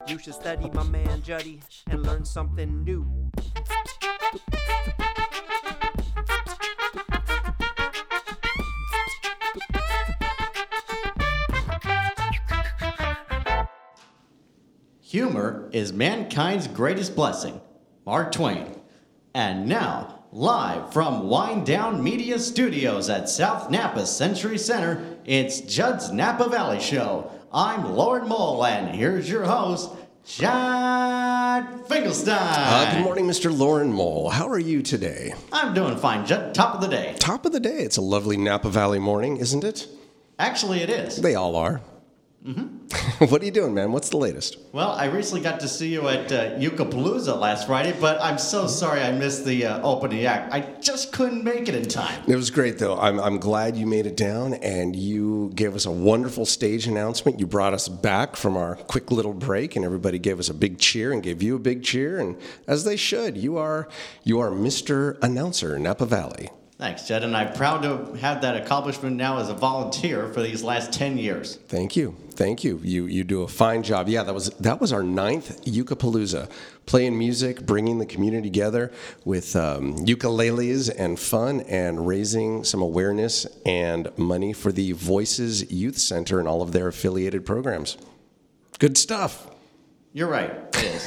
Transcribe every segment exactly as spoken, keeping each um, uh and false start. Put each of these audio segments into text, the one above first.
You should study my man Juddy and learn something new. Humor is mankind's greatest blessing. Mark Twain. And now, live from Wind Down Media Studios at South Napa Century Center, it's Judd's Napa Valley Show. I'm Lauren Mole, and here's your host, Judd Finkelstein. Uh, good morning, Mister Lauren Mole. How are you today? I'm doing fine, Judd. Top of the day. Top of the day. It's a lovely Napa Valley morning, isn't it? Actually, it is. They all are. Mm-hmm. What are you doing, man? What's the latest? Well, I recently got to see you at uh, Yucapalooza last Friday, but I'm so sorry I missed the uh, opening act. I just couldn't make it in time. It was great, though. I'm, I'm glad you made it down, and you gave us a wonderful stage announcement. You brought us back from our quick little break, and everybody gave us a big cheer and gave you a big cheer, and as they should. You are, you are Mister Announcer, Napa Valley. Thanks, Jed, and I'm proud to have that accomplishment now as a volunteer for these last ten years. Thank you. Thank you. You you do a fine job. Yeah, that was that was our ninth Yucapalooza, playing music, bringing the community together with um, ukuleles and fun, and raising some awareness and money for the Voices Youth Center and all of their affiliated programs. Good stuff. You're right. It is.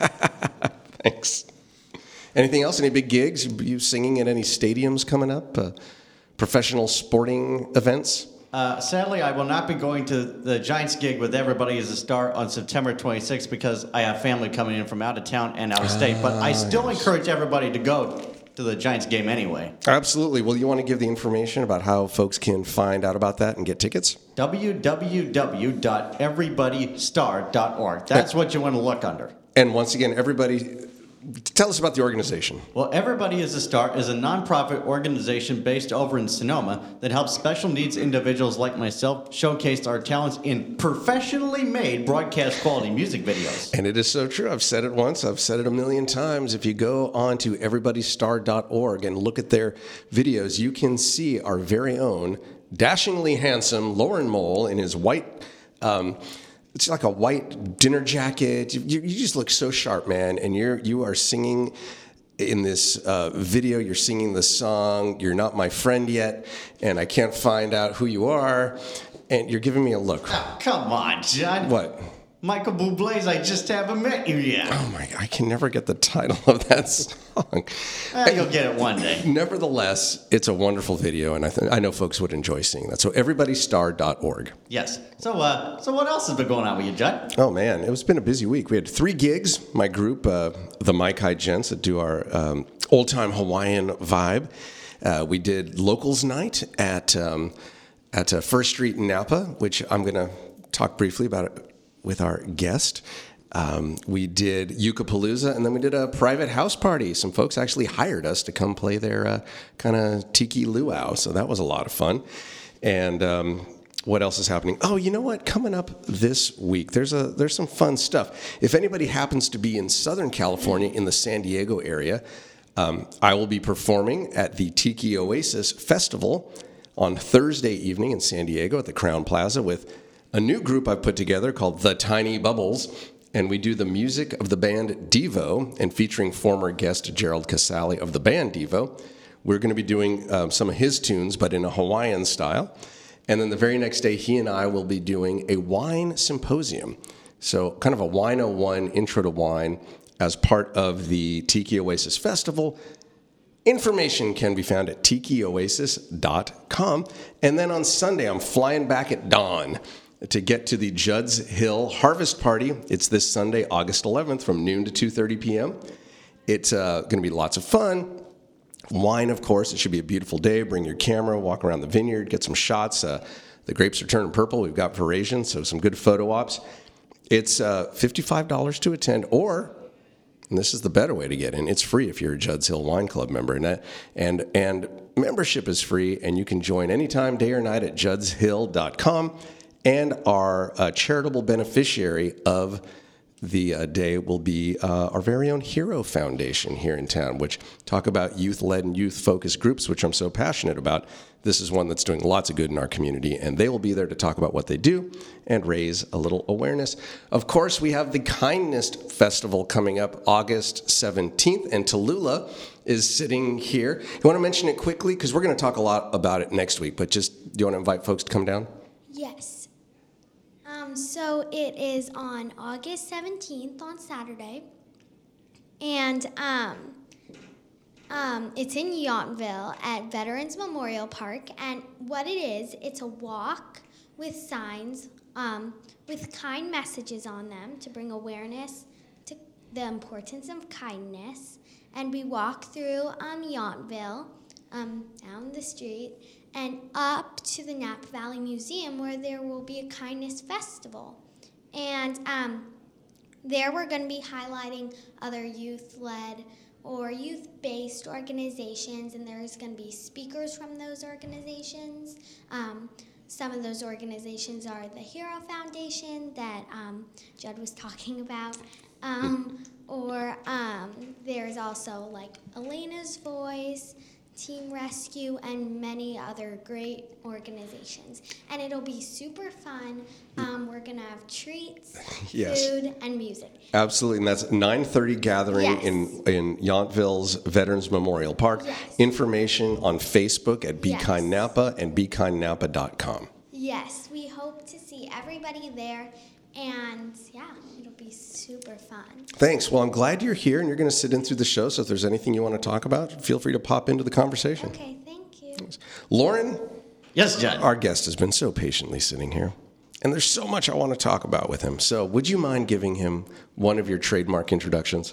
Thanks. Anything else? Any big gigs? You singing at any stadiums coming up? Uh, professional sporting events? Uh, sadly, I will not be going to the Giants gig with Everybody is a Star on September twenty-sixth because I have family coming in from out of town and out of state. But I still yes. encourage everybody to go to the Giants game anyway. Absolutely. Well, you want to give the information about how folks can find out about that and get tickets? w w w dot everybody star dot org. That's what you want to look under. And once again, everybody... Tell us about the organization. Well, Everybody is a Star is a nonprofit organization based over in Sonoma that helps special needs individuals like myself showcase our talents in professionally made broadcast quality music videos. And it is so true. I've said it once. I've said it a million times. If you go on to everybody star dot org and look at their videos, you can see our very own dashingly handsome Lauren Mole in his white... Um, It's like a white dinner jacket. You, you just look so sharp, man. And you're you are singing in this uh, video. You're singing the song "You're Not My Friend Yet," and I can't find out who you are. And you're giving me a look. Oh, come on, Judd. What? Michael Bublé's I Just Haven't Met You Yet. Oh my! I can never get the title of that song. Eh, you'll get it one day. Nevertheless, it's a wonderful video, and I th- I know folks would enjoy seeing that. So everybody star dot org. Yes. So, uh, so what else has been going on with you, Judd? Oh man, it's been a busy week. We had three gigs. My group, uh, the Mai Kai Gents, that do our um, old time Hawaiian vibe. Uh, we did locals night at um, at uh, First Street in Napa, which I'm going to talk briefly about it with our guest. Um, we did Yucapalooza, and then we did a private house party. Some folks actually hired us to come play their uh, kind of tiki luau, so that was a lot of fun. And um, what else is happening? Oh, you know what? Coming up this week, there's a there's some fun stuff. If anybody happens to be in Southern California, in the San Diego area, um, I will be performing at the Tiki Oasis Festival on Thursday evening in San Diego at the Crowne Plaza with a new group I've put together called The Tiny Bubbles, and we do the music of the band Devo, and featuring former guest Gerald Casale of the band Devo. We're going to be doing um, some of his tunes, but in a Hawaiian style. And then the very next day, he and I will be doing a wine symposium. So kind of a wine oh one, intro to wine, as part of the Tiki Oasis Festival. Information can be found at tiki oasis dot com. And then on Sunday, I'm flying back at dawn to get to the Judd's Hill Harvest Party. It's this Sunday, August eleventh, from noon to two thirty p.m. It's uh, going to be lots of fun. Wine, of course. It should be a beautiful day. Bring your camera, walk around the vineyard, get some shots. Uh, the grapes are turning purple. We've got Verasion, so some good photo ops. It's uh, fifty-five dollars to attend, or, and this is the better way to get in, it's free if you're a Judd's Hill Wine Club member. And, that, and, and membership is free, and you can join anytime, day or night, at judds hill dot com. And our uh, charitable beneficiary of the uh, day will be uh, our very own Hero Foundation here in town, which talk about youth-led and youth-focused groups, which I'm so passionate about. This is one that's doing lots of good in our community, and they will be there to talk about what they do and raise a little awareness. Of course, we have the Kindness Festival coming up August seventeenth, and Tallulah is sitting here. You want to mention it quickly? Because we're going to talk a lot about it next week, but just, do you want to invite folks to come down? Yes. Um, so it is on August seventeenth on Saturday, and um, um, it's in Yountville at Veterans Memorial Park. And what it is, it's a walk with signs um, with kind messages on them to bring awareness to the importance of kindness. And we walk through um, Yountville, um, down the street, and up to the Napa Valley Museum, where there will be a kindness festival. And um, there we're going to be highlighting other youth-led or youth-based organizations, and there's going to be speakers from those organizations. Um, some of those organizations are the Hero Foundation that um, Judd was talking about, um, or um, there's also like Elena's Voice, Team Rescue, and many other great organizations. And it'll be super fun. Um, we're going to have treats, Yes. food, and music. Absolutely, and that's nine thirty gathering Yes. in, in Yountville's Veterans Memorial Park. Yes. Information on Facebook at Be Yes. Kind Napa and be kind napa dot com. Yes, we hope to see everybody there. And yeah, it'll be super fun. Thanks. Well, I'm glad you're here and you're going to sit in through the show. So if there's anything you want to talk about, feel free to pop into the conversation. Okay, thank you. Lauren, Yes, Judd. our guest has been so patiently sitting here, and there's so much I want to talk about with him. So would you mind giving him one of your trademark introductions?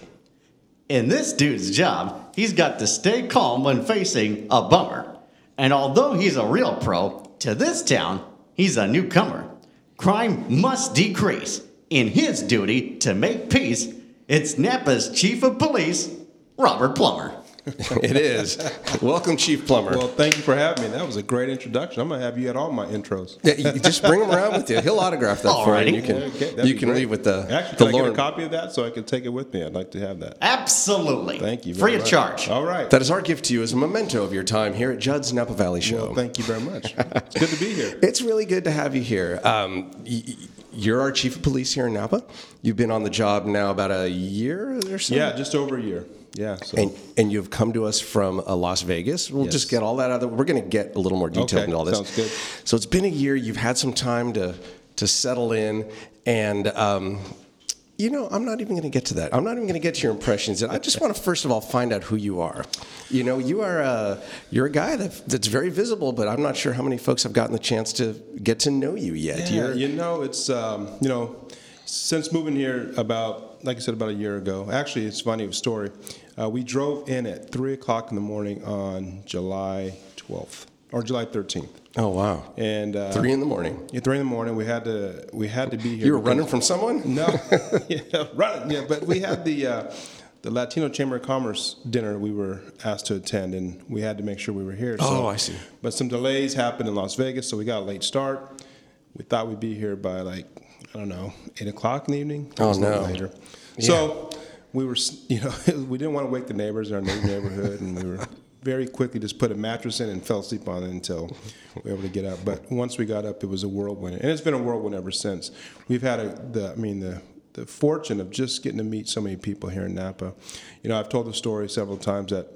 In this dude's job, he's got to stay calm when facing a bummer. And although he's a real pro, to this town, he's a newcomer. Crime must decrease. In his duty to make peace, it's Napa's Chief of Police, Robert Plummer. It is. Welcome, Chief Plummer. Well, thank you for having me. That was a great introduction. I'm going to have you at all my intros. Yeah, you just bring him around with you. He'll autograph that for you. And you can, Okay, that'd you be can great. leave with the, Actually, the can I Lauren. get a copy of that so I can take it with me? I'd like to have that. Absolutely. Thank you. Free very of much. charge. All right. That is our gift to you as a memento of your time here at Judd's Napa Valley Show. Well, thank you very much. It's good to be here. It's really good to have you here. Um, y- y- you're our chief of police here in Napa. You've been on the job now about a year or so? Yeah, just over a year. Yeah. So. And, and you've come to us from uh, Las Vegas. We'll Yes. just get all that out of the, we're going to get a little more detailed Okay, into all this. sounds good. So it's been a year. You've had some time to, to settle in. And, um, you know, I'm not even going to get to that. I'm not even going to get to your impressions. I just want to, first of all, find out who you are. You know, you are a, you're a guy that, that's very visible, but I'm not sure how many folks have gotten the chance to get to know you yet. Yeah, You're- you know, it's, um, you know, since moving here about, like I said, about a year ago, actually, it's a funny story. Uh, we drove in at three o'clock in the morning on July twelfth, or July thirteenth. Oh, wow. And uh, Three in the morning. Yeah, three in the morning. We had to, we had to be here. You were because- running from someone? No, yeah, running. Yeah, but we had the uh, the Latino Chamber of Commerce dinner we were asked to attend, and we had to make sure we were here. Oh, I see. But some delays happened in Las Vegas, so we got a late start. We thought we'd be here by like I don't know eight o'clock in the evening. It Oh, was a little no. Later. So we were, you know, we didn't want to wake the neighbors in our neighborhood, and we were very quickly just put a mattress in and fell asleep on it until we were able to get up. But once we got up, it was a whirlwind, and it's been a whirlwind ever since. We've had a, the, I mean, the the fortune of just getting to meet so many people here in Napa. You know, I've told the story several times that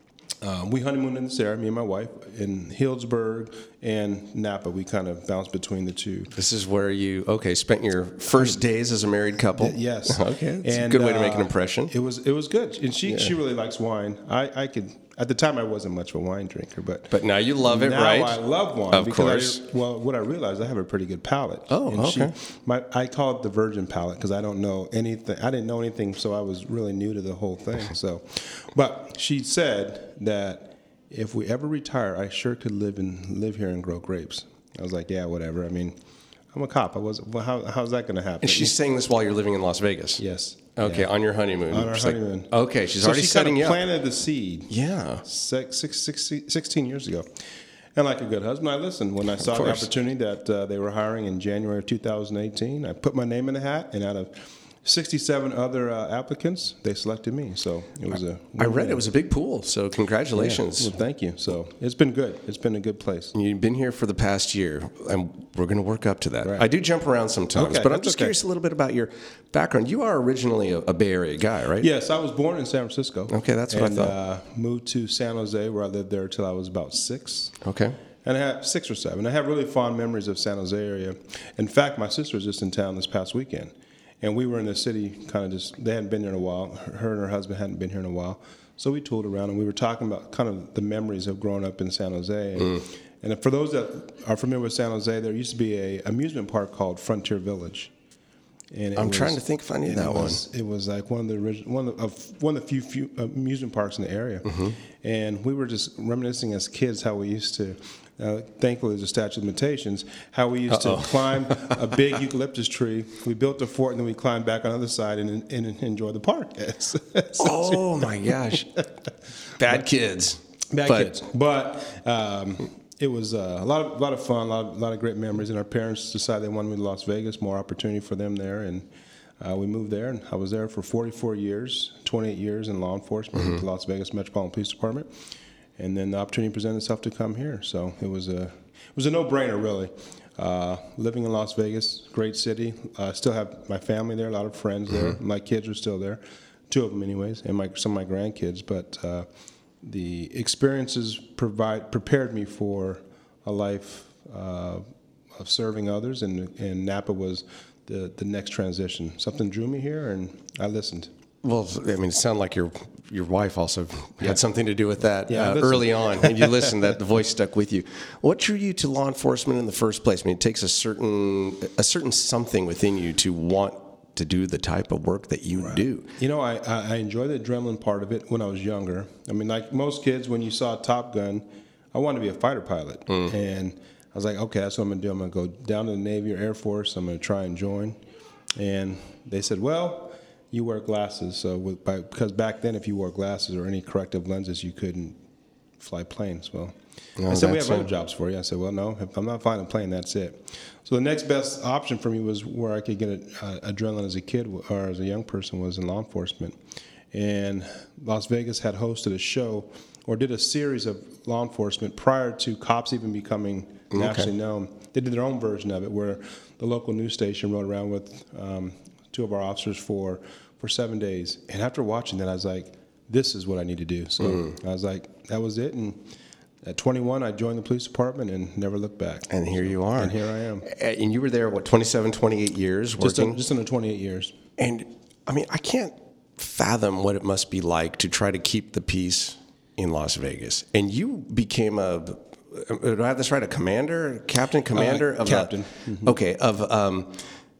um, we honeymooned in this area, me and my wife, in Healdsburg and Napa. We kind of bounced between the two. This is where you, okay, spent your first days as a married couple. Yes. Okay, that's a good way to make an uh, impression. It was it was good, and she she really likes wine. I I could at the time I wasn't much of a wine drinker, but But now you love it, now right? I love wine. Of because course. I, well, what I realized, I have a pretty good palate. Oh, and okay. She, my I call it the virgin palate because I don't know anything. I didn't know anything, so I was really new to the whole thing. So, but she said that if we ever retire, I sure could live and live here and grow grapes. I was like, yeah, whatever. I mean, I'm a cop. I was. Well, how how's that going to happen? And she's saying this while you're living in Las Vegas? yes. Okay, Yeah. on your honeymoon. On our She's like, honeymoon. okay, she's So already she setting kind you of up. planted the seed. Yeah. Six, six, six, sixteen years ago. And like a good husband, I listened. When I saw the course. opportunity that uh, they were hiring in January of two thousand eighteen, I put my name in the hat, and out of sixty-seven other uh, applicants. They selected me, so it was a. I read it was a big pool, so congratulations. Yeah. Well, thank you. So it's been good. It's been a good place. You've been here for the past year, and we're going to work up to that. Right. I do jump around sometimes, Okay, but I'm that's just okay. curious a little bit about your background. You are originally a, a Bay Area guy, right? Yes, I was born in San Francisco. Okay, that's what I and, thought. Uh, moved to San Jose, where I lived there till I was about six. Okay. And I have six or seven. I have really fond memories of San Jose area. In fact, my sister was just in town this past weekend. And we were in the city kind of just, they hadn't been here in a while. Her and her husband hadn't been here in a while. So we toured around and we were talking about kind of the memories of growing up in San Jose. And, mm. and for those that are familiar with San Jose, there used to be a amusement park called Frontier Village. And it I'm was, trying to think if I knew that it was, one. It was like one of the original, one of, of one of the few, few amusement parks in the area. Mm-hmm. And we were just reminiscing as kids how we used to, Uh, thankfully, there's a statute of limitations. How we used Uh-oh. to climb a big eucalyptus tree. We built a fort, and then we climbed back on the other side and, and, and enjoy the park. so, oh my gosh, bad kids, bad but. kids. But um, it was uh, a lot of a lot of fun, a lot of, a lot of great memories. And our parents decided they wanted me to Las Vegas, more opportunity for them there, and uh, we moved there. And I was there for forty-four years, twenty-eight years in law enforcement mm-hmm. with the Las Vegas Metropolitan Police Department. And then the opportunity presented itself to come here, so it was a it was a no-brainer, really. Uh, living in Las Vegas, great city. I uh, still have my family there, a lot of friends there. Mm-hmm. My kids are still there, two of them, anyways, and my some of my grandkids. But uh, the experiences provide prepared me for a life uh, of serving others, and and Napa was the the next transition. Something drew me here, and I listened. Well, I mean, it sounded like your your wife also yeah. had something to do with that yeah, uh, early on, and you listened. That the voice stuck with you. What drew you to law enforcement in the first place? I mean, it takes a certain a certain something within you to want to do the type of work that you right. do. You know, I I enjoy the adrenaline part of it when I was younger. I mean, like most kids, when you saw Top Gun, I wanted to be a fighter pilot, mm. and I was like, okay, that's what I'm gonna do. I'm gonna go down to the Navy or Air Force. I'm gonna try and join, and they said, well. You wear glasses, so with, by, because back then, if you wore glasses or any corrective lenses, you couldn't fly planes. Well, no, I said we have other jobs for you. I said, well, no, if I'm not flying a plane, that's it. So the next best option for me was where I could get a, uh, adrenaline as a kid or as a young person was in law enforcement, and Las Vegas had hosted a show or did a series of law enforcement prior to cops even becoming nationally okay. known. They did their own version of it, where the local news station rode around with. Um, two of our officers for, for seven days. And after watching that, I was like, this is what I need to do. So mm. I was like, that was it. And at twenty-one, I joined the police department and never looked back. And here you are. And here I am. And you were there, what, twenty-seven, twenty-eight years working? Just, a, just under twenty-eight years. And, I mean, I can't fathom what it must be like to try to keep the peace in Las Vegas. And you became a, do I have this right, a commander, captain, commander? Uh, of captain. A, mm-hmm. Okay, of... Um,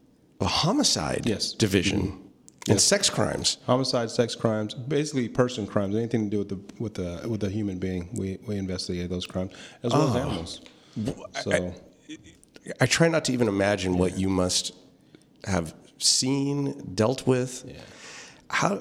a homicide yes. division mm-hmm. and yes. sex crimes. Homicide, sex crimes, basically person crimes, anything to do with the with the with a human being. We we investigate those crimes as well oh. as animals. So I, I try not to even imagine yeah. what you must have seen, dealt with. Yeah. How?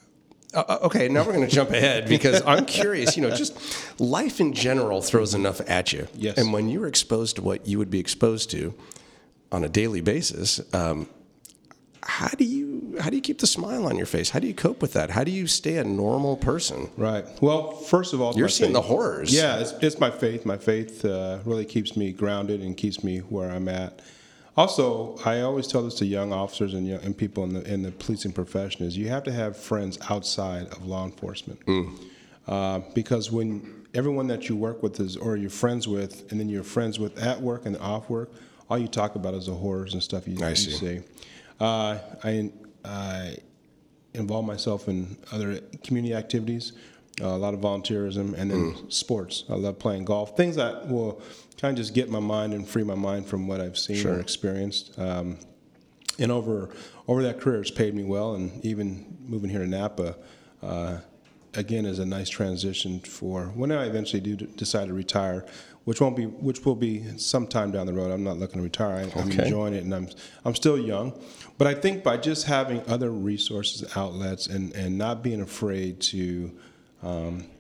Uh, okay, now we're going to jump ahead because I'm curious. You know, just life in general throws enough at you. Yes. And when you're exposed to what you would be exposed to on a daily basis, um, how do you how do you keep the smile on your face? How do you cope with that? How do you stay a normal person? Right. Well, first of all, you're seeing faith. the horrors. Yeah, it's, it's my faith. My faith uh, really keeps me grounded and keeps me where I'm at. Also, I always tell this to young officers and young, and people in the in the policing profession is you have to have friends outside of law enforcement mm. uh, because when everyone that you work with is or you're friends with, and then you're friends with at work and off work. All you talk about is the horrors and stuff you, I you see. see. Uh, I, I involve myself in other community activities, uh, a lot of volunteerism, and then mm. sports. I love playing golf, things that will kind of just get my mind and free my mind from what I've seen sure. or experienced. Um, and over over that career, it's paid me well, and even moving here to Napa, uh, again, is a nice transition for when I eventually do decide to retire. Which won't be, which will be sometime down the road. I'm not looking to retire. I'm okay. enjoying it, and I'm, I'm still young. But I think by just having other resources, outlets, and, and not being afraid to um,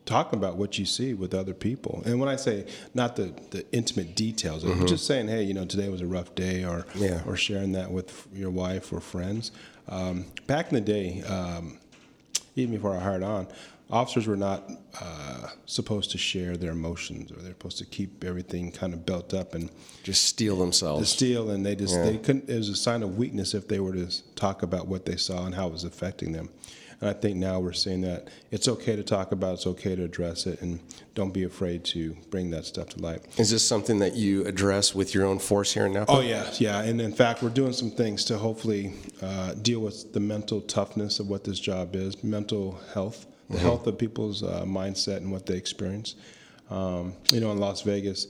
talking about what you see with other people. And when I say not the, the intimate details, mm-hmm. but just saying, hey, you know, today was a rough day, or yeah. or sharing that with your wife or friends. Um, back in the day, um, even before I hired on, officers were not uh, supposed to share their emotions, or they're supposed to keep everything kind of built up and just steel themselves. To steal, and they just yeah. they couldn't. It was a sign of weakness if they were to talk about what they saw and how it was affecting them. And I think now we're seeing that it's okay to talk about, it's okay to address it, and don't be afraid to bring that stuff to light. Is this something that you address with your own force here in Napa? Oh, yeah, yeah. And in fact, we're doing some things to hopefully uh, deal with the mental toughness of what this job is, mental health, the mm-hmm. health of people's uh, mindset and what they experience. Um, you know, in Las Vegas,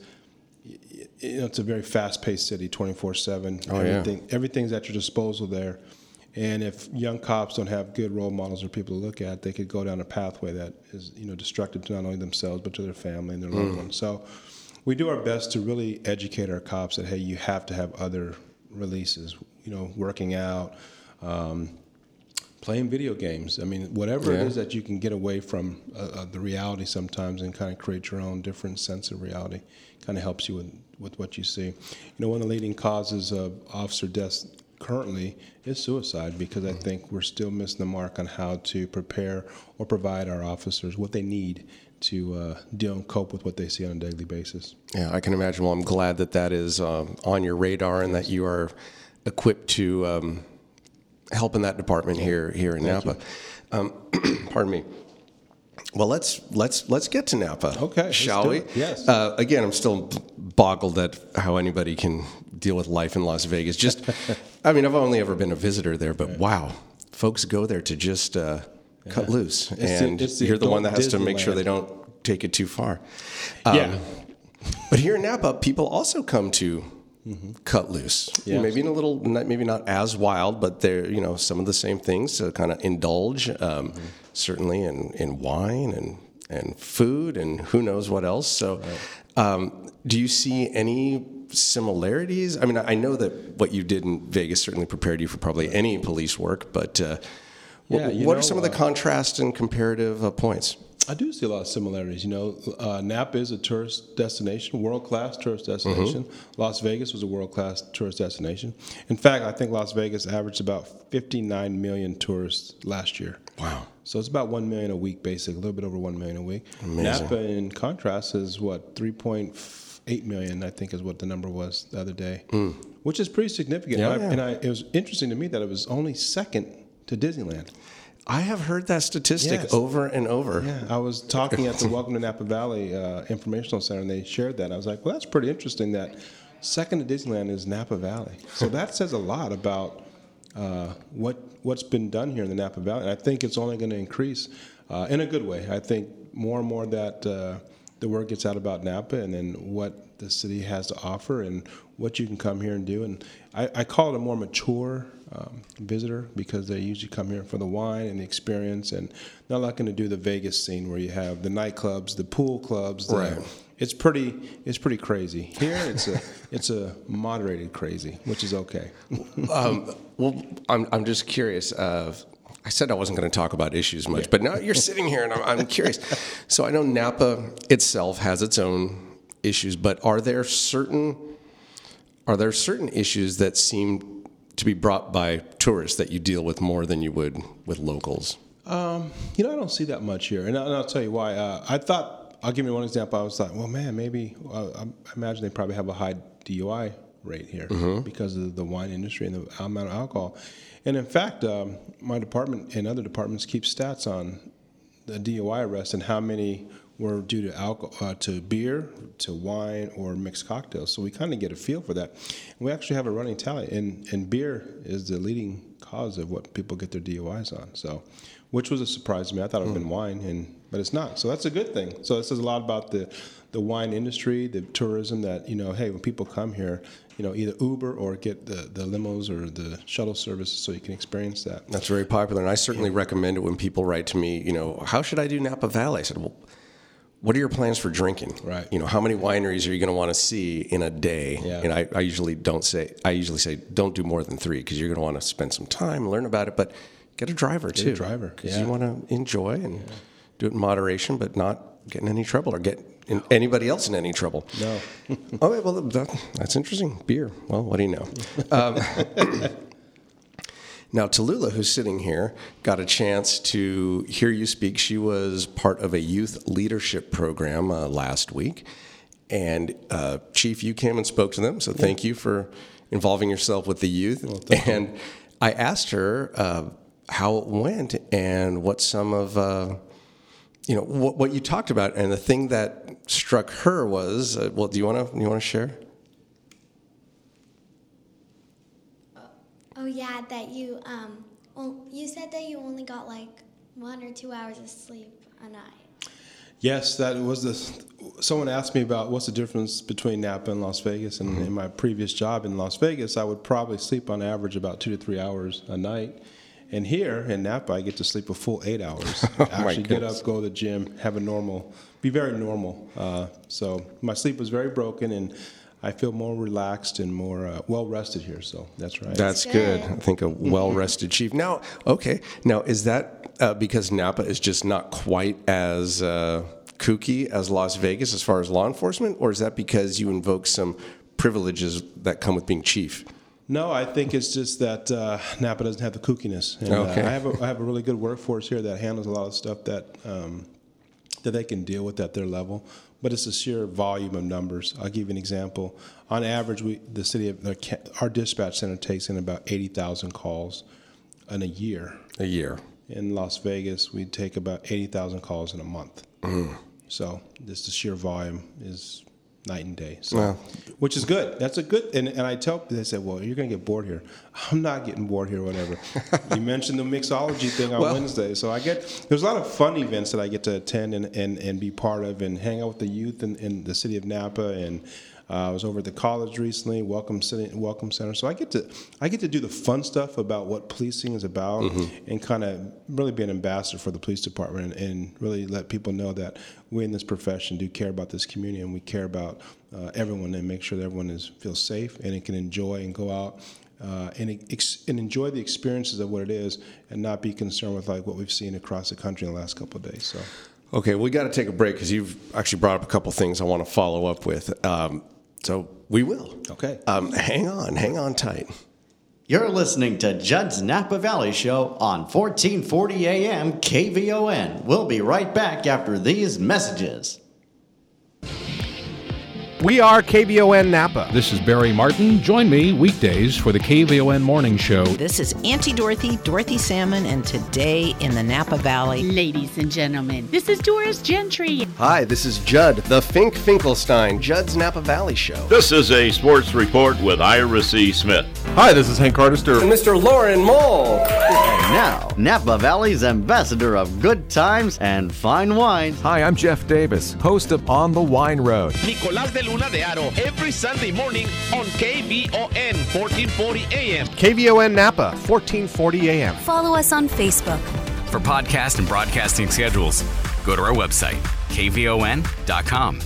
you know, it's a very fast-paced city, twenty-four seven. Oh, Everything, yeah. Everything's at your disposal there. And if young cops don't have good role models or people to look at, they could go down a pathway that is, you know, destructive to not only themselves but to their family and their loved mm. ones. So we do our best to really educate our cops that, hey, you have to have other releases, you know, working out, um, playing video games. I mean, whatever yeah. it is that you can get away from uh, uh, the reality sometimes and kind of create your own different sense of reality kind of helps you with, with what you see. You know, one of the leading causes of officer deaths currently is suicide, because I think we're still missing the mark on how to prepare or provide our officers what they need to uh, deal and cope with what they see on a daily basis. Yeah, I can imagine. Well, I'm glad that that is um, on your radar and that you are equipped to um, help in that department here here in Thank Napa. Um, pardon me. Well, let's let's let's get to Napa. Okay, shall we? Yes. Uh, again, I'm still boggled at how anybody can deal with life in Las Vegas. Just, I mean, I've only ever been a visitor there, but wow, folks go there to just uh, yeah. cut loose, it's and the, the you're the one that has Disneyland. To make sure they don't take it too far. Um, yeah. But here in Napa, people also come to mm-hmm. cut loose. Yes. Maybe in a little, maybe not as wild, but they're, you know, some of the same things to kind of indulge. Um, mm-hmm. Certainly in, in wine and, and food and who knows what else. So right. um, do you see any similarities? I mean, I know that what you did in Vegas certainly prepared you for probably any police work, but uh, yeah, what, what know, are some of the uh, contrast and comparative uh, points? I do see a lot of similarities. You know, uh, Napa is a tourist destination, world-class tourist destination. Mm-hmm. Las Vegas was a world-class tourist destination. In fact, I think Las Vegas averaged about fifty-nine million tourists last year. Wow. So it's about one million a week, basically, a little bit over one million a week. Amazing. Napa, in contrast, is what, three point eight million, I think is what the number was the other day, mm. which is pretty significant. Yeah, and I, yeah. and I, it was interesting to me that it was only second to Disneyland. I have heard that statistic yes. over and over. Yeah, I was talking at the Welcome to Napa Valley uh, Informational Center, and they shared that. I was like, well, that's pretty interesting that second to Disneyland is Napa Valley. So that says a lot about uh, what, what's been done here in the Napa Valley. And I think it's only going to increase uh, in a good way. I think more and more that uh, the word gets out about Napa and then what the city has to offer and what you can come here and do. And I, I call it a more mature um, visitor, because they usually come here for the wine and the experience, and not looking to do the Vegas scene where you have the nightclubs, the pool clubs. The, right. It's pretty. It's pretty crazy. Here, it's a it's a moderated crazy, which is okay. um, well, I'm I'm just curious. Uh, I said I wasn't going to talk about issues much, but now you're sitting here and I'm, I'm curious. So I know Napa itself has its own issues, but are there certain are there certain issues that seem to be brought by tourists that you deal with more than you would with locals? Um, you know, I don't see that much here, and, I, and I'll tell you why. Uh, I thought, I'll give you one example. I was like, well, man, maybe uh, I imagine they probably have a high D U I rate here mm-hmm. because of the wine industry and the amount of alcohol. And in fact, um, my department and other departments keep stats on the D U I arrests and how many were due to alcohol, uh, to beer, to wine, or mixed cocktails. So we kind of get a feel for that. And we actually have a running tally, and, and beer is the leading cause of what people get their D U Is on. So, which was a surprise to me. I thought it would have been wine, and but it's not. So that's a good thing. So it says a lot about the the wine industry, the tourism. That, you know, hey, when people come here, you know, either Uber or get the, the limos or the shuttle services so you can experience that. That's very popular, and I certainly yeah. recommend it when people write to me, you know, how should I do Napa Valley? I said, well, what are your plans for drinking? Right. You know, how many wineries are you going to want to see in a day? Yeah. And I, I usually don't say, I usually say, don't do more than three, because you're going to want to spend some time, learn about it, but get a driver get too. a driver. Because yeah. you want to enjoy and yeah. do it in moderation, but not get in any trouble or get in anybody else in any trouble. No. Okay, well, that, that's interesting. Beer. Well, what do you know? Um, now, Tallulah, who's sitting here, got a chance to hear you speak. She was part of a youth leadership program uh, last week. And, uh, Chief, you came and spoke to them, so thank you for involving yourself with the youth. Well, and you. I asked her uh, how it went and what some of... Uh, You know what, what you talked about, and the thing that struck her was, uh, well, do you want to you want to share? Oh yeah, that you um, well, you said that you only got like one or two hours of sleep a night. Yes, that was the. Someone asked me about what's the difference between Napa and Las Vegas, and mm-hmm. in my previous job in Las Vegas, I would probably sleep on average about two to three hours a night. And here in Napa, I get to sleep a full eight hours. Oh, Actually get up, go to the gym, have a normal, be very normal. Uh, so my sleep was very broken, and I feel more relaxed and more uh, well-rested here. So that's right. That's good. good. I think a well-rested chief. Now, okay. Now, is that uh, because Napa is just not quite as uh, kooky as Las Vegas as far as law enforcement, or is that because you invoke some privileges that come with being chief? No, I think it's just that uh, Napa doesn't have the kookiness. And, okay. uh, I have a, I have a really good workforce here that handles a lot of stuff that um, that they can deal with at their level. But it's the sheer volume of numbers. I'll give you an example. On average, we the city of our dispatch center takes in about eighty thousand calls in a year. A year. In Las Vegas, we take about eighty thousand calls in a month. Mm. So just the sheer volume is night and day, so wow. Which is good. That's a good, and, and I tell they said, well, you're going to get bored here. I'm not getting bored here, whatever. You mentioned the mixology thing on well, Wednesday, so I get, there's a lot of fun events that I get to attend and, and, and be part of and hang out with the youth in, in the city of Napa, and uh, I was over at the college recently, Welcome City, Welcome Center, so I get to I get to do the fun stuff about what policing is about, mm-hmm. and kind of really be an ambassador for the police department, and, and really let people know that we in this profession do care about this community, and we care about uh, everyone, and make sure that everyone is feels safe and it can enjoy and go out uh, and, ex- and enjoy the experiences of what it is, and not be concerned with like what we've seen across the country in the last couple of days. So, okay, we got to take a break because you've actually brought up a couple things I want to follow up with. Um, so we will. Okay. Um, hang on, hang on tight. You're listening to Judd's Napa Valley Show on fourteen forty A M K V O N. We'll be right back after these messages. We are K V O N Napa. This is Barry Martin. Join me weekdays for the K V O N Morning Show. This is Auntie Dorothy, Dorothy Salmon, and today in the Napa Valley. Ladies and gentlemen, this is Doris Gentry. Hi, this is Judd, the Fink Finkelstein, Judd's Napa Valley Show. This is a sports report with Ira C. Smith. Hi, this is Hank Carter. And Mister Lauren Mole. And now, Napa Valley's ambassador of good times and fine wines. Hi, I'm Jeff Davis, host of On the Wine Road. Nicolás de Luna de Aro, every Sunday morning on K V O N, fourteen forty A M. K V O N Napa, fourteen forty A M. Follow us on Facebook. For podcast and broadcasting schedules, go to our website, K V O N dot com.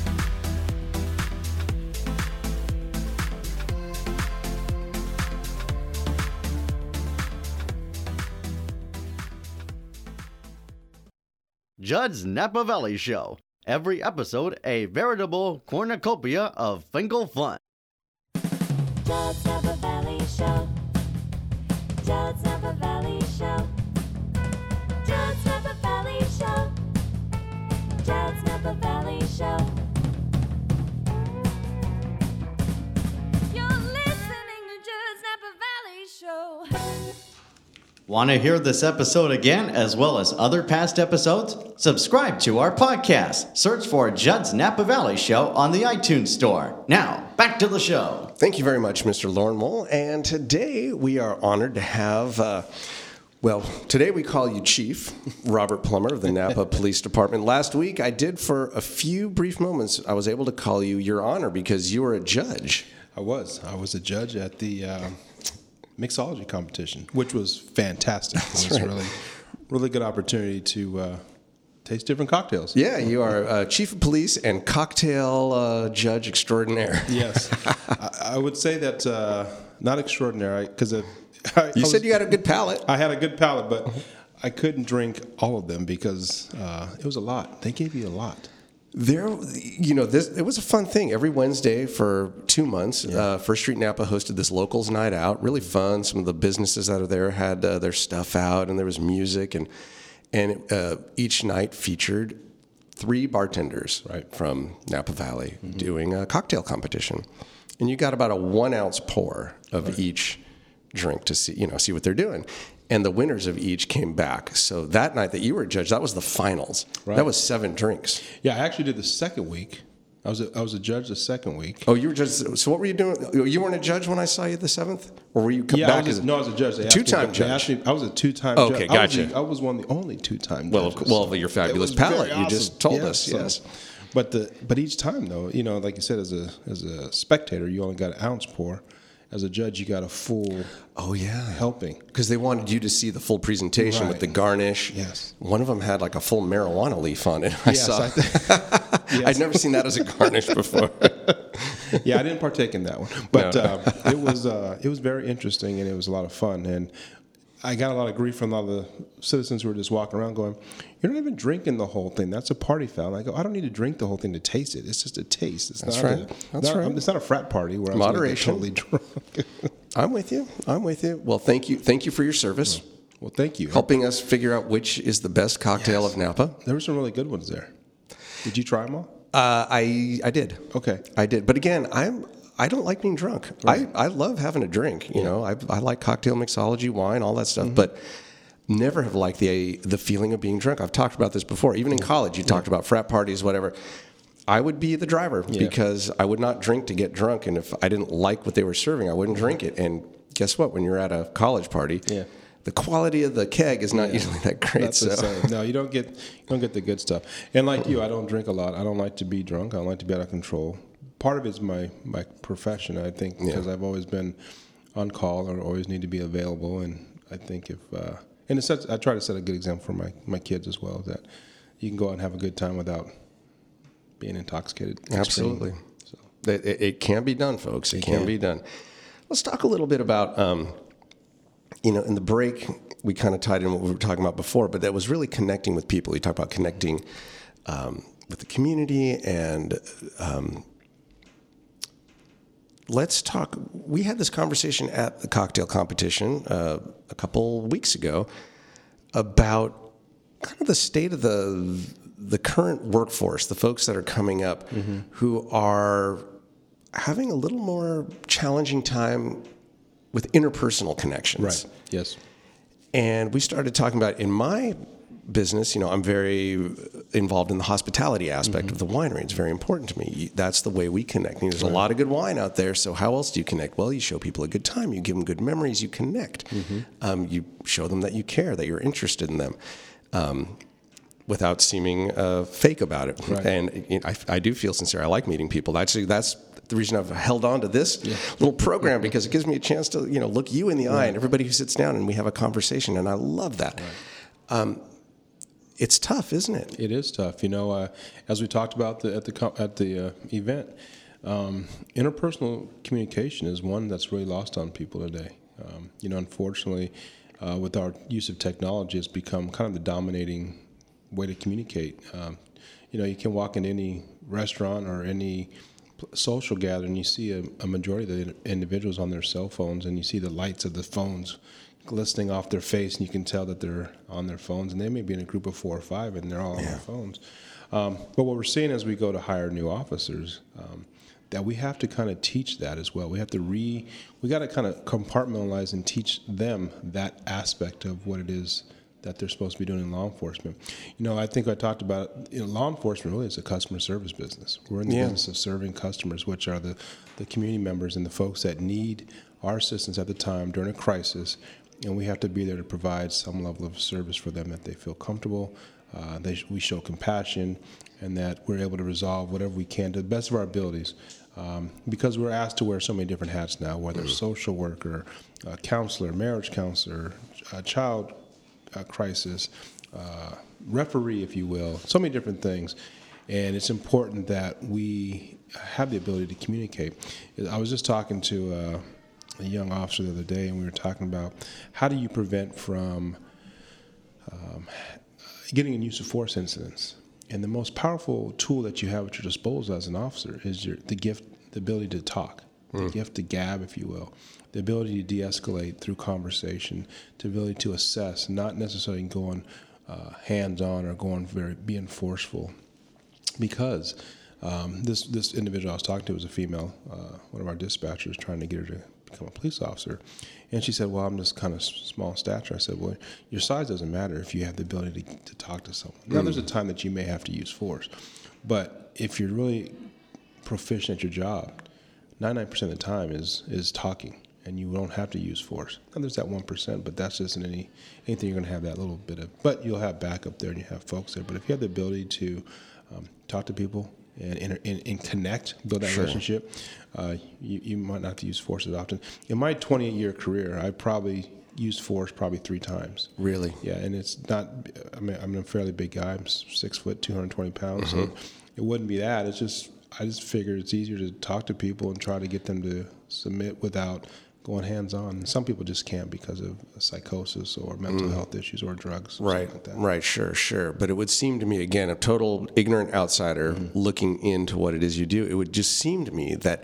Judd's Napa Valley Show. Every episode, a veritable cornucopia of Finkel fun. Judd's Napa Valley Show. Judd's Napa Valley Show. Judd's Napa Valley Show. Judd's Napa Valley Show. You're listening to Judd's Napa Valley Show. Want to hear this episode again, as well as other past episodes? Subscribe to our podcast. Search for Judd's Napa Valley Show on the iTunes Store. Now, back to the show. Thank you very much, Mister Lauren Mole. And today we are honored to have, uh, well, today we call you Chief Robert Plummer of the Napa Police Department. Last week I did, for a few brief moments, I was able to call you Your Honor because you were a judge. I was. I was a judge at the Uh mixology competition, which was fantastic. That's it was right. really, really good opportunity to uh, taste different cocktails. Yeah, you are uh, chief of police and cocktail uh, judge extraordinaire. Yes, I, I would say that uh, not extraordinary because you I said was, you had a good palate. I had a good palate, but I couldn't drink all of them because uh, it was a lot. They gave you a lot. There, you know, this it was a fun thing. Every Wednesday for two months, yeah. uh, First Street Napa hosted this locals night out. Really fun. Some of the businesses that are there had uh, their stuff out, and there was music, and and it, uh, each night featured three bartenders right. from Napa Valley mm-hmm. doing a cocktail competition, and you got about a one ounce pour of right. each drink to see, you know, see what they're doing. And the winners of each came back. So that night that you were judged, that was the finals. Right. That was seven drinks. Yeah, I actually did the second week. I was a, I was a judge the second week. Oh, you were judge. So what were you doing? You weren't a judge when I saw you the seventh, or were you come yeah, back I was as a, no? I was a judge. They two-time me, judge. Me, I was a two-time. Oh, okay, judge. gotcha. I was, the, I was one of the only two-time. Well, judges, well, so your fabulous palate. Awesome. You just told yeah, us, so, yes. But the but each time though, you know, like you said, as a as a spectator, you only got an ounce pour. As a judge, you got a full. Oh yeah, helping because they wanted you to see the full presentation right. with the garnish. Yes, one of them had like a full marijuana leaf on it. I yes, saw. I th- yes. I'd never seen that as a garnish before. Yeah, I didn't partake in that one, but no. uh, it was uh, it was very interesting and it was a lot of fun. And I got a lot of grief from a lot of the citizens who were just walking around going, "You're not even drinking the whole thing. That's a party foul." And I go, "I don't need to drink the whole thing to taste it. It's just a taste. It's That's not right. A, That's not, right. It's not a frat party where I'm Moderation. totally drunk." I'm with you. I'm with you. Well, thank you. Thank you for your service. Well, thank you. Helping us figure out which is the best cocktail yes. of Napa. There were some really good ones there. Did you try them all? Uh, I I did. Okay. I did. But again, I'm I don't like being drunk. Right. I, I love having a drink. You yeah. know, I I like cocktail mixology, wine, all that stuff. Mm-hmm. But never have liked the the feeling of being drunk. I've talked about this before. Even in college, you yeah. talked about frat parties, whatever. I would be the driver yeah. because I would not drink to get drunk, and if I didn't like what they were serving, I wouldn't drink it. And guess what? When you're at a college party, yeah. the quality of the keg is not yeah. usually that great. That's so. the same. No, you don't get you don't get the good stuff. And like you, I don't drink a lot. I don't like to be drunk. I don't like to be out of control. Part of it's my my profession, I think, because yeah. I've always been on call or always need to be available. And I think if uh, and it sets, I try to set a good example for my my kids as well, that you can go out and have a good time without being intoxicated. Absolutely. So. It, it, it can be done, folks. It, it can, can be done. Let's talk a little bit about, um, you know, in the break, we kind of tied in what we were talking about before, but that was really connecting with people. You talked about connecting um, with the community, and um, let's talk. We had this conversation at the cocktail competition uh, a couple weeks ago about kind of the state of the the current workforce, the folks that are coming up mm-hmm. who are having a little more challenging time with interpersonal connections. Right, yes. And we started talking about, in my business, you know, I'm very involved in the hospitality aspect mm-hmm. of the winery. It's very important to me. That's the way we connect. There's right. a lot of good wine out there, so how else do you connect? Well, you show people a good time. You give them good memories. You connect. Mm-hmm. Um, you show them that you care, that you're interested in them. Um, without seeming uh, fake about it. Right. And you know, I, I do feel sincere. I like meeting people. Actually, that's the reason I've held on to this yeah. little program, because it gives me a chance to, you know, look you in the right. eye and everybody who sits down and we have a conversation, and I love that. Right. Um, it's tough, isn't it? It is tough. You know, uh, as we talked about the, at the at the uh, event, um, interpersonal communication is one that's really lost on people today. Um, you know, unfortunately, uh, with our use of technology, it's become kind of the dominating way to communicate. Um, you know, you can walk in any restaurant or any social gathering, you see a, a majority of the individuals on their cell phones, and you see the lights of the phones glistening off their face, and you can tell that they're on their phones, and they may be in a group of four or five, and they're all on yeah. their phones. Um, but what we're seeing as we go to hire new officers, um, that we have to kind of teach that as well. We have to re, we got to kind of compartmentalize and teach them that aspect of what it is that they're supposed to be doing in law enforcement. You know, I think I talked about, you know, law enforcement really is a customer service business. We're in the yeah. business of serving customers, which are the, the community members and the folks that need our assistance at the time during a crisis, and we have to be there to provide some level of service for them, that they feel comfortable, uh, they, we show compassion, and that we're able to resolve whatever we can to the best of our abilities. Um, because we're asked to wear so many different hats now, whether it's social worker, uh, counselor, marriage counselor, uh, child Uh, crisis, uh, referee, if you will, so many different things. And it's important that we have the ability to communicate. I was just talking to uh, a young officer the other day, and we were talking about how do you prevent from um, getting in use of force incidents. and the most powerful tool that you have at your disposal as an officer is your the gift, the ability to talk, mm. the gift to gab, if you will, the ability to de-escalate through conversation, the ability to assess, not necessarily going uh, hands-on or going very being forceful, because um, this this individual I was talking to was a female, uh, one of our dispatchers, trying to get her to become a police officer. And she said, well, I'm just kind of small stature. I said, well, your size doesn't matter if you have the ability to, to talk to someone. Now, mm. there's a time that you may have to use force. But if you're really proficient at your job, ninety-nine percent of the time is is talking, and you don't have to use force. Now, there's that one percent, but that's just in any, anything you're going to have that little bit of. But you'll have backup there, and you have folks there. But if you have the ability to um, talk to people, And, and, and connect, build that sure. relationship, uh, you, you might not have to use force as often. In my twenty-eight year career, I probably used force probably three times. Really? Yeah, and it's not, I mean, I'm a fairly big guy. I'm six foot, two hundred twenty pounds, mm-hmm. so it wouldn't be that. It's just, I just figured it's easier to talk to people and try to get them to submit without going hands-on. And some people just can't because of psychosis or mental mm. health issues or drugs. Or right, like that. right, sure, sure. But it would seem to me, again, a total ignorant outsider mm. looking into what it is you do, it would just seem to me that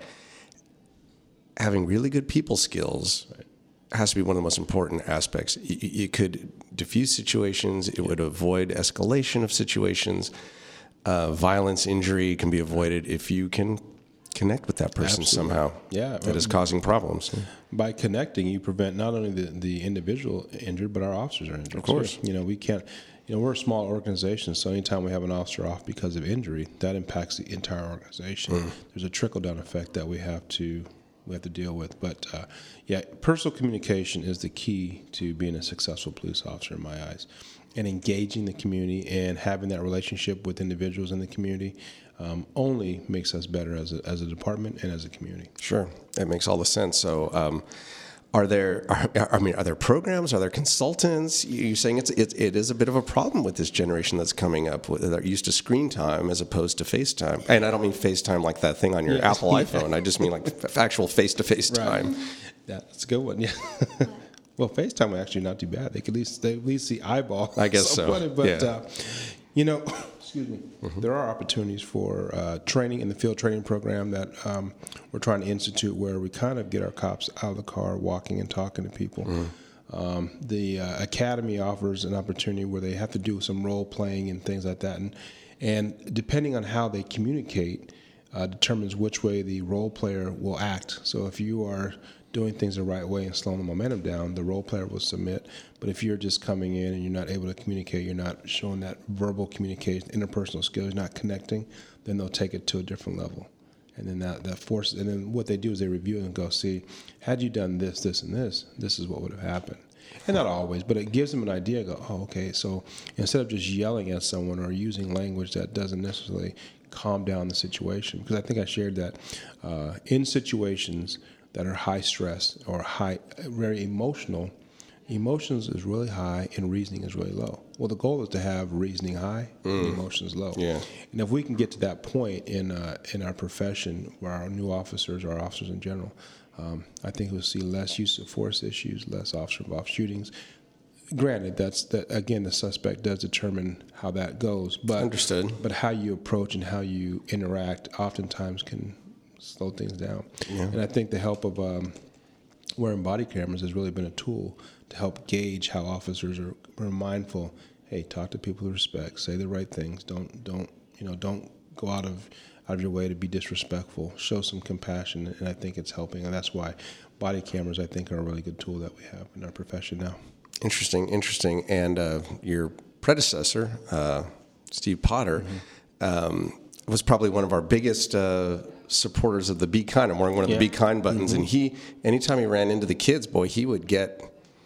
having really good people skills right. has to be one of the most important aspects. You, you could diffuse situations. It yeah. would avoid escalation of situations. Uh, violence, injury can be avoided if you can connect with that person Absolutely. somehow yeah, that is causing problems. By connecting, you prevent not only the, the individual injured, but our officers are injured. Of course. So, you know, we can't, you know, we're a small organization, so anytime we have an officer off because of injury, that impacts the entire organization. Mm. There's a trickle-down effect that we have to we have to deal with. But, uh, yeah, personal communication is the key to being a successful police officer in my eyes. And engaging the community and having that relationship with individuals in the community um, only makes us better as a, as a department and as a community. Sure, that makes all the sense. So, um, are there? Are, I mean, are there programs? Are there consultants? You're saying it's it, it is a bit of a problem with this generation that's coming up. They're used to screen time as opposed to FaceTime. And I don't mean FaceTime like that thing on your yeah. Apple iPhone. I just mean like actual face-to-face time. Right. Yeah, that's a good one. Yeah. Well, FaceTime are actually not too bad. They could at least they at least see eyeball. I guess so. But yeah. uh, you know, excuse me. Mm-hmm. There are opportunities for uh, training in the field training program that um, we're trying to institute, where we kind of get our cops out of the car, walking and talking to people. Mm. Um, the uh, academy offers an opportunity where they have to do some role playing and things like that, and and depending on how they communicate, uh, determines which way the role player will act. So if you are doing things the right way and slowing the momentum down, the role player will submit. But if you're just coming in and you're not able to communicate, you're not showing that verbal communication, interpersonal skills, you're not connecting, then they'll take it to a different level. And then that, that forces, and then what they do is they review it and go, see, had you done this, this, and this, this is what would have happened. And not always, but it gives them an idea. Go, oh, okay, so instead of just yelling at someone or using language that doesn't necessarily calm down the situation, because I think I shared that uh, in situations that are high stress or high, very emotional, emotions is really high and reasoning is really low. Well, the goal is to have reasoning high mm. and emotions low. Yeah. And if we can get to that point in uh, in our profession, where our new officers, our officers in general, um, I think we'll see less use of force issues, less officer-involved shootings. Granted, that's that again, the suspect does determine how that goes. But Understood. But how you approach and how you interact oftentimes can slow things down. Yeah. And I think the help of um, wearing body cameras has really been a tool to help gauge how officers are, are mindful. Hey, talk to people with respect, say the right things. Don't don't you know don't go out of out of your way to be disrespectful. Show some compassion, and I think it's helping. And that's why body cameras, I think, are a really good tool that we have in our profession now. Interesting, interesting. And uh, your predecessor, uh, Steve Potter, mm-hmm. um, was probably one of our biggest uh, supporters of the Be Kind. I'm wearing one of yeah. the Be Kind buttons, mm-hmm. and he, anytime he ran into the kids, boy, he would get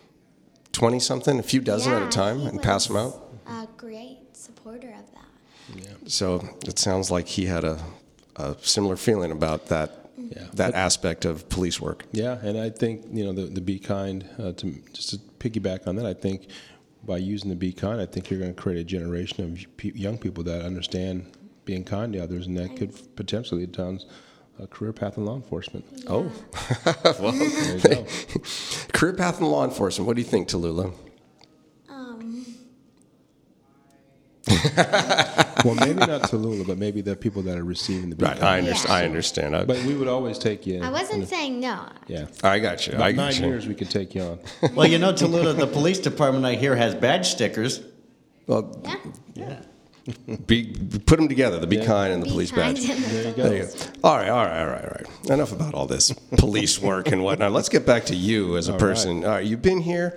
twenty something, a few dozen yeah, at a time, and pass them out. A great supporter of that. Yeah. So it sounds like he had a, a similar feeling about that. Yeah. That but, aspect of police work. Yeah, and I think, you know, the, the Be Kind, uh, to, just to piggyback on that, I think by using the Be Kind, I think you're going to create a generation of pe- young people that understand being kind to others, and that could potentially lead down a career path in law enforcement. Yeah. Oh, well, there you go. Career path in law enforcement. What do you think, Tallulah? Um, Well, maybe not Tallulah, but maybe the people that are receiving the be Right, kind. I understand. Yeah. I understand. I, But we would always take you in. I wasn't And- saying no. Yeah. I got you. About I got nine you. years we could take you on. Well, you know, Tallulah, the police department I hear has badge stickers. Well, Yeah. be, put them together. The Be Yeah. Kind and the Be police kind badge. and the There you go. There you go. All right, all right, all right, all right. Enough about all this police work and whatnot. Let's get back to you as a All person. All right, you've been here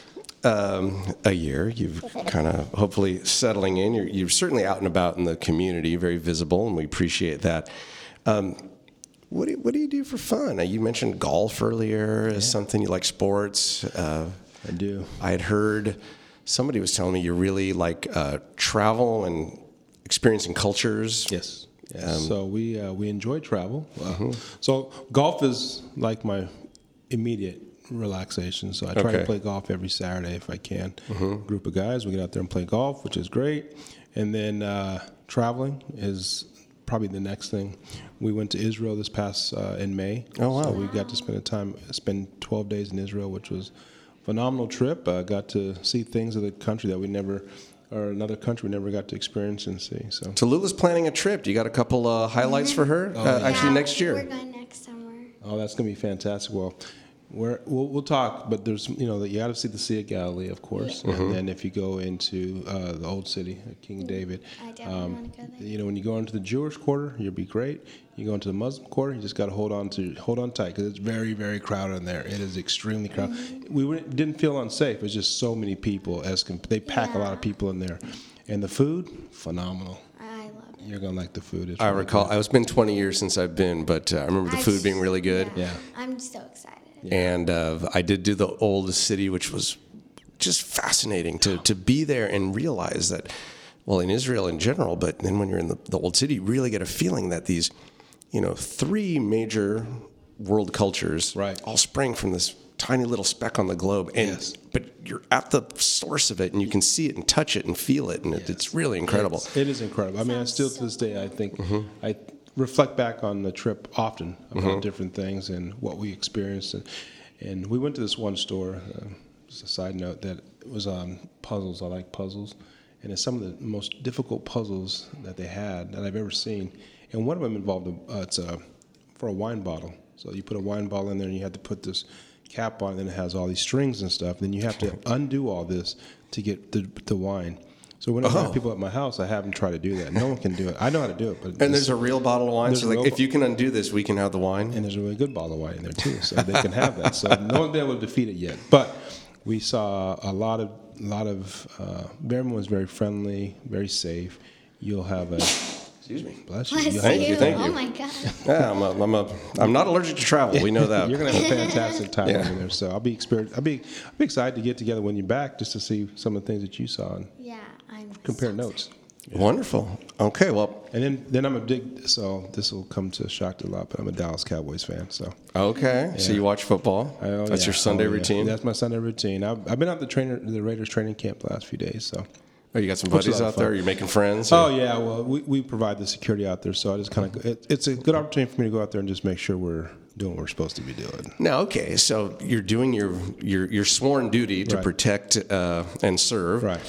um, a year. You've kind of hopefully settling in. You're, you're certainly out and about in the community, very visible, and we appreciate that. Um, what do you, what do you do for fun? Uh, You mentioned golf earlier as something you like. Sports. Uh, I do. I had heard somebody was telling me you really like uh, travel and experiencing cultures. Yes. yes. Um, so we uh, we enjoy travel. Uh, So golf is like my immediate relaxation. So I try Okay. to play golf every Saturday if I can. Mhm. Group of guys, we get out there and play golf, which is great. And then uh, traveling is probably the next thing. We went to Israel this past uh, in May. Oh, wow. So we got to spend a time, spend twelve days in Israel, which was a phenomenal trip. I got to see things of the country that we never, or another country we never got to experience and see. So Tallulah's planning a trip. You got a couple uh, highlights for her? Oh, uh, yeah. Actually, next We're year. going next summer. Oh, that's gonna be fantastic. Well, we're, we'll we'll talk, but there's you know you got to see the Sea of Galilee, of course, Yeah. Mhm. and then if you go into uh, the old city, uh, King David, I definitely um, want to go there. you know when you go into the Jewish quarter, you'll be great. You go into the Muslim quarter, you just got to hold on to hold on tight because it's very very crowded in there. It is extremely crowded. Mm-hmm. We wouldn't- didn't feel unsafe. It's just so many people. As comp- they pack a lot of people in there, and the food phenomenal. I love it. You're gonna like the food. It's I really recall. good. It's been twenty years since I've been, but uh, I remember the I food being really good. Yeah. I'm so excited. And uh, I did do the old city, which was just fascinating to, to be there and realize that, well, in Israel in general, but then when you're in the, the old city, you really get a feeling that these, you know, three major world cultures Right. all sprang from this tiny little speck on the globe. And Yes. but you're at the source of it, and you can see it and touch it and feel it, and it, it's really incredible. It's- it is incredible. I mean, I still to this day, I think I reflect back on the trip often about different things and what we experienced. And, and we went to this one store. Uh, just a side note that was on puzzles. I like puzzles, and it's some of the most difficult puzzles that they had that I've ever seen. And one of them involved a, uh, it's a for a wine bottle. So you put a wine bottle in there, and you have to put this cap on, and it has all these strings and stuff. Then you have to undo all this to get the, the wine. So whenever I Oh. have people at my house, I have them try to do that. No one can do it. I know how to do it, but And there's a real bottle of wine. There's So, a like, real if you can undo this, we can have the wine. and there's a really good bottle of wine in there too, so they can have that. So no one's been able to defeat it yet. But we saw a lot of, lot of. Uh, everyone's very friendly, very safe. You'll have a. Excuse me. Bless you. Bless You'll Thank have- you, thank Oh you. my God. Yeah, I'm, a, I'm, a, I'm not allergic to travel. We know that. You're gonna have a fantastic time Yeah. over there. So I'll be exper- I'll be I'll be excited to get together when you're back, just to see some of the things that you saw and Yeah, I'm. compare so notes. Wonderful. Okay, well, And then, then I'm a big. So this will come to shock to a lot, but I'm a Dallas Cowboys fan. So okay. So Yeah. you watch football. Oh, That's yeah. your Sunday Oh, yeah. routine. That's my Sunday routine. I've, I've been out the trainer, the Raiders training camp the last few days. So. Oh, you got some Which is buddies a lot out of there? fun. Are you making friends? Oh or- yeah, well we, we provide the security out there, so I just kind of it, it's a good opportunity for me to go out there and just make sure we're doing what we're supposed to be doing. No, okay. So you're doing your your, your sworn duty to Right. protect uh, and serve. Right.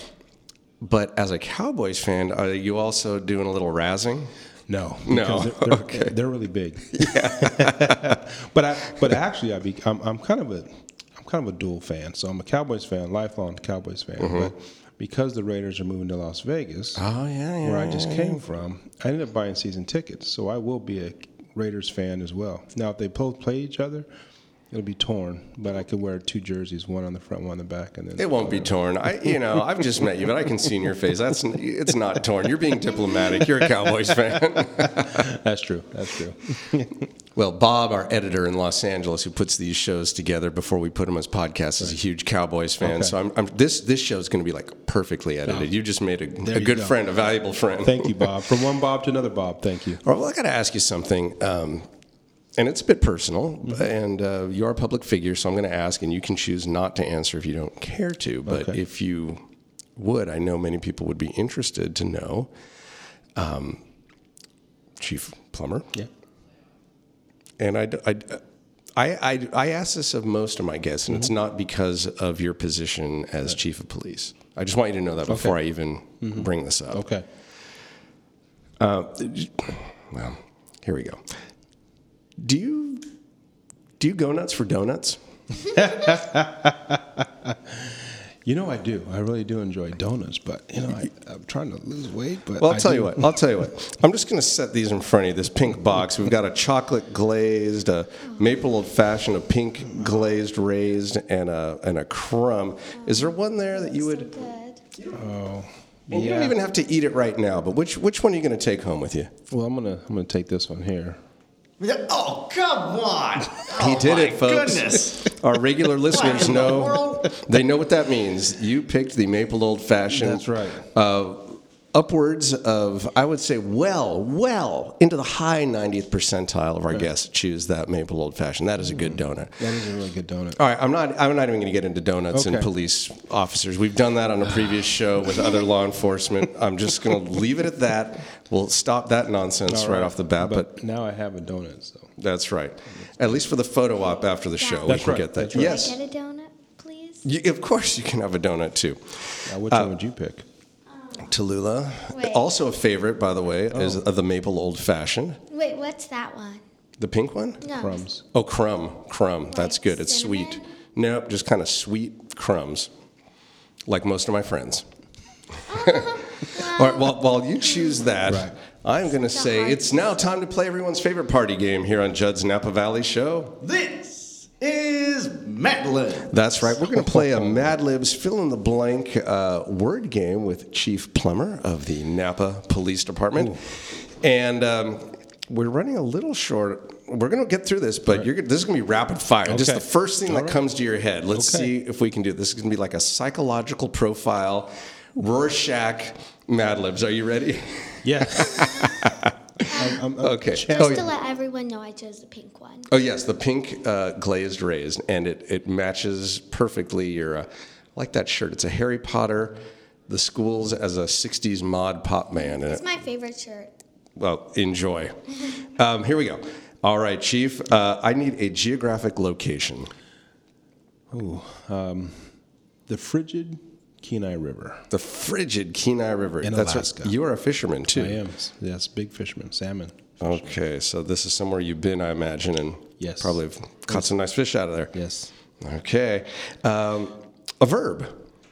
But as a Cowboys fan, are you also doing a little razzing? No, No, because they're, they're, okay. they're really big. but I but actually I be I'm, I'm kind of a I'm kind of a dual fan. So I'm a Cowboys fan, lifelong Cowboys fan. Mhm. But because the Raiders are moving to Las Vegas, Oh, yeah, yeah. where I just yeah, came yeah. from, I ended up buying season tickets. So I will be a Raiders fan as well. Now if they both play each other, it'll be torn. But I could wear two jerseys, one on the front, one on the back, and then It won't be torn. I, you know, I've just met you, but I can see in your face that's it's not torn. You're being diplomatic. You're a Cowboys fan. That's true. That's true. Well, Bob, our editor in Los Angeles, who puts these shows together before we put them as podcasts, is a huge Cowboys fan. Okay. So I'm, I'm, this this show is going to be like perfectly edited. Oh. You just made a, There a you good go. friend, a valuable friend. Thank you, Bob. From one Bob to another Bob. Thank you. All right, well, I got to ask you something, um, and it's a bit personal, and uh, you are a public figure, so I'm going to ask, and you can choose not to answer if you don't care to. But Okay. if you would, I know many people would be interested to know. Um, Chief Plummer. Yeah. And I, I, I, I, I ask this of most of my guests, and it's not because of your position as chief of police. I just want you to know that before Okay. I even Mhm. bring this up. Okay. Uh, well, here we go. Do you do you go nuts for donuts? You know I do. I really do enjoy donuts, but you know I, I'm trying to lose weight. But Well, I'll I tell do. you what. I'll tell you what. I'm just going to set these in front of you. This pink box. We've got a chocolate glazed, a maple old fashioned, a pink glazed raised, and a and a crumb. Is there one there that you would? Oh, And you yeah. don't even have to eat it right now. But which which one are you going to take home with you? Well, I'm gonna I'm gonna take this one here. Oh, come on. He Oh, did my it, folks. Goodness. Our regular listeners in the know. world? They know what that means. You picked the maple old fashioned. That's right. Uh, upwards of, I would say, well, well into the high ninetieth percentile of our guests choose that maple old fashioned. That is a good donut. That is a really good donut. All right, I'm not. I'm not even going to get into donuts and Okay. police officers. We've done that on a previous show with other law enforcement. I'm just going to leave it at that. We'll stop that nonsense All right off the bat. But, But now I have a donut, so that's right. At least for the photo op after the show, That's we can right, get that. that's right. Yes, Can I get a donut, please? you, of course you can have a donut too. now which Uh, one would you pick? Tallulah, Wait. also a favorite, by the way, is Oh. the maple old fashioned. Wait, what's that one? The pink one? No. Crumbs. Oh, crumb, crumb. That's Like good. It's sweet. cinnamon? Nope, just kind of sweet crumbs, like most of my friends. All right, while, while you choose that, Right. I'm going to So say hard. it's now time to play everyone's favorite party game here on Judd's Napa Valley Show. This is Mad Libs. That's right. We're going to play a Mad Libs fill in the blank uh, word game with Chief Plummer of the Napa Police Department. And um, we're running a little short. We're going to get through this, but you're, this is going to be rapid fire. Just Okay. the first thing All that right. comes to your head. Let's Okay. see if we can do it. This is going to be like a psychological profile, Rorschach Mad Libs. Are you ready? Yes. I'm, I'm, I'm Okay. Just Oh, to yeah. let everyone know, I chose the pink one. Oh yes, the pink uh, glazed raised, and it, it matches perfectly your. Uh, I like that shirt. It's a Harry Potter, the schools as a sixties mod pop band. And It's it, my favorite shirt. well, enjoy. um, here we go. All right, Chief. Uh, I need a geographic location. Ooh, um, the frigid Kenai River. The frigid Kenai River. In That's Alaska. Right. You are a fisherman too. I am. Yes, big fisherman, salmon. Okay, so this is somewhere you've been, I imagine, and Yes. probably have caught some nice fish out of there. Yes. Okay, um, a verb.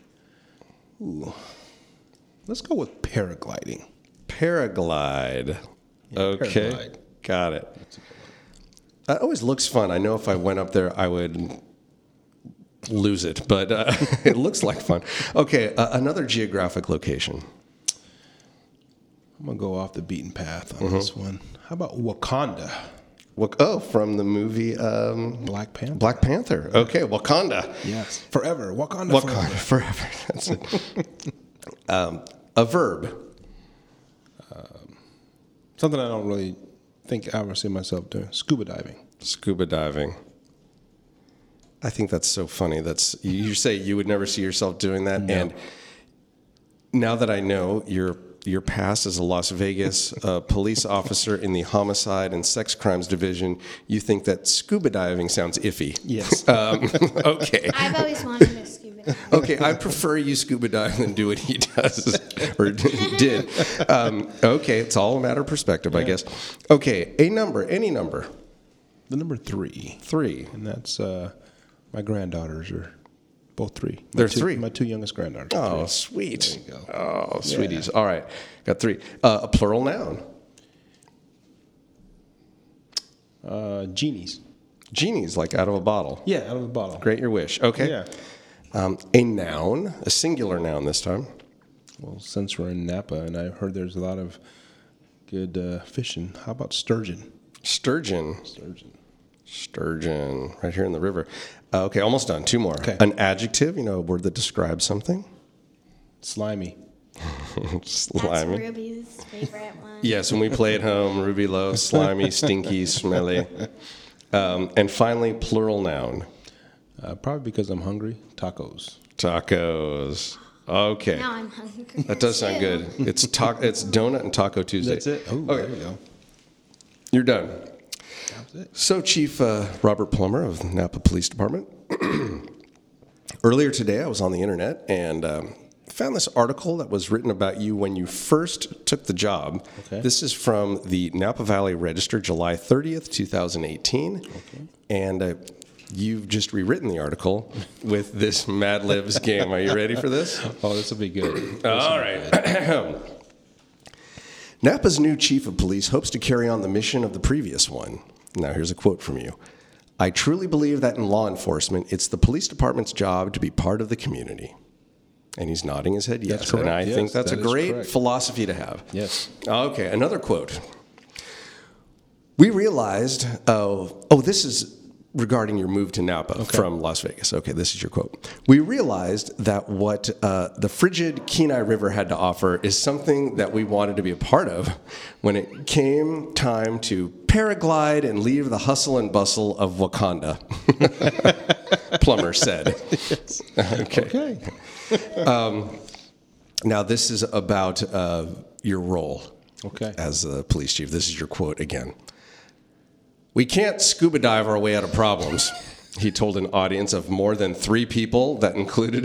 Ooh. Let's go with paragliding. Paraglide. Yeah, Okay. paraglide. Got it. That always looks fun. I know if I went up there, I would lose it, but uh, it looks like fun. Okay, uh, another geographic location. I'm going to go off the beaten path on Mhm. this one. How about Wakanda? Wak- oh, from the movie um, Black Panther. Black Panther. Okay, Wakanda. Yes. Forever. Wakanda, Wakanda forever. forever. That's it. um, a verb. Something I don't really think I ever see myself doing. Scuba diving. Scuba diving. I think that's so funny. That's you say you would never see yourself doing that, No. and now that I know your your past as a Las Vegas uh, police officer in the homicide and sex crimes division, you think that scuba diving sounds iffy. Yes. Um, okay. I've always wanted to scuba dive. Okay, I prefer you scuba dive than do what he does or d- did. Um, okay, it's all a matter of perspective, I guess. Okay, a number, any number. The number three. Three. And that's uh, my granddaughters are both three. My They're two, three. My two youngest granddaughters. are Oh, three. sweet. There you go. Oh, Yeah. sweeties. All right, got three. Uh, a plural noun. Uh, genies. Genies, like out of a bottle. Yeah, out of a bottle. Grant your wish. Okay. Yeah. Um, a noun, a singular noun this time. Well, since we're in Napa and I've heard there's a lot of good uh, fishing, how about sturgeon? Sturgeon. Sturgeon. Sturgeon, right here in the river. Uh, okay, almost done. Two more. Okay. An adjective, you know, a word that describes something. Slimy. That's Slimy. Ruby's favorite one. Yes, when we play at home, Ruby loves slimy, stinky, smelly. Um, and finally, plural noun. Uh, probably because I'm hungry. Tacos. Tacos. Okay. Now I'm hungry. That does sound too. good. It's ta- It's donut and taco Tuesday. That's it. Oh, Okay. there you go. You're done. That's it. So, Chief uh, Robert Plummer of the Napa Police Department. Earlier today, I was on the internet and um, found this article that was written about you when you first took the job. Okay. This is from the Napa Valley Register, July thirtieth, twenty eighteen. Okay. And uh, you've just rewritten the article with this Mad Libs game. Are you ready for this? Oh, this will be good. All right. Napa's new chief of police hopes to carry on the mission of the previous one. Now, here's a quote from you. I truly believe that in law enforcement, it's the police department's job to be part of the community. And he's nodding his head yes. That's correct. And I yes, think that's that a great correct. philosophy to have. Yes. Okay, another quote. We realized, oh, oh, this is regarding your move to Napa okay. from Las Vegas. Okay, this is your quote. We realized that what uh, the frigid Kenai River had to offer is something that we wanted to be a part of when it came time to paraglide and leave the hustle and bustle of Wakanda, Plummer said. Yes. Okay. okay. Um, now, this is about uh, your role okay. as a police chief. This is your quote again. We can't scuba dive our way out of problems, he told an audience of more than three people that included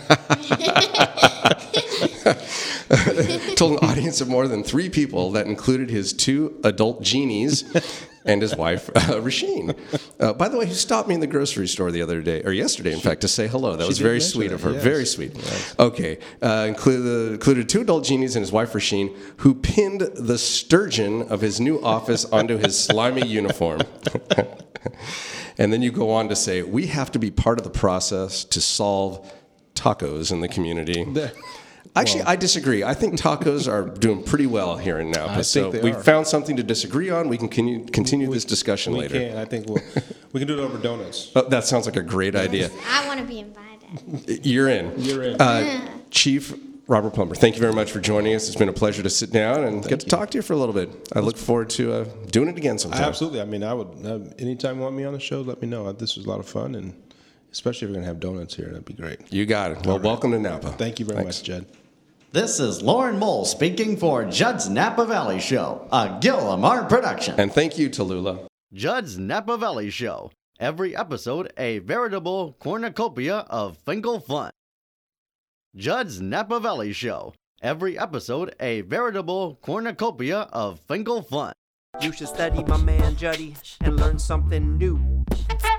told an audience of more than three people that included his two adult genies and his wife, uh, Rasheen. Uh, by the way, who stopped me in the grocery store the other day, or yesterday, in she, fact, to say hello. That was very sweet of her. Yes. Very sweet. Yes. Okay. Uh, included, included two adult genies and his wife, Rasheen, who pinned the sturgeon of his new office onto his slimy uniform. And then you go on to say, we have to be part of the process to solve tacos in the community. Actually, well, I disagree. I think tacos are doing pretty well here in Napa. I so think they we are. found something to disagree on. We can continue, continue we, this discussion we later. We can. I think we'll, we can do it over donuts. Oh, that sounds like a great idea. I want to be invited. You're in. You're in. Uh, Chief Robert Plummer, thank you very much for joining us. It's been a pleasure to sit down and thank get to you. talk to you for a little bit. I look forward to uh, doing it again sometime. Absolutely. I mean, I would. Uh, anytime you want me on the show, let me know. This was a lot of fun, and especially if you're going to have donuts here, that'd be great. You got it. Well, right. Welcome to Napa. Thank you very Thanks. much, Jed. This is Lauren Mole speaking for Judd's Napa Valley Show, a Gillamart production. And thank you, Tallulah. Judd's Napa Valley Show. Every episode, a veritable cornucopia of Finkel fun. Judd's Napa Valley Show. Every episode, a veritable cornucopia of Finkel fun. You should study my man Juddy and learn something new.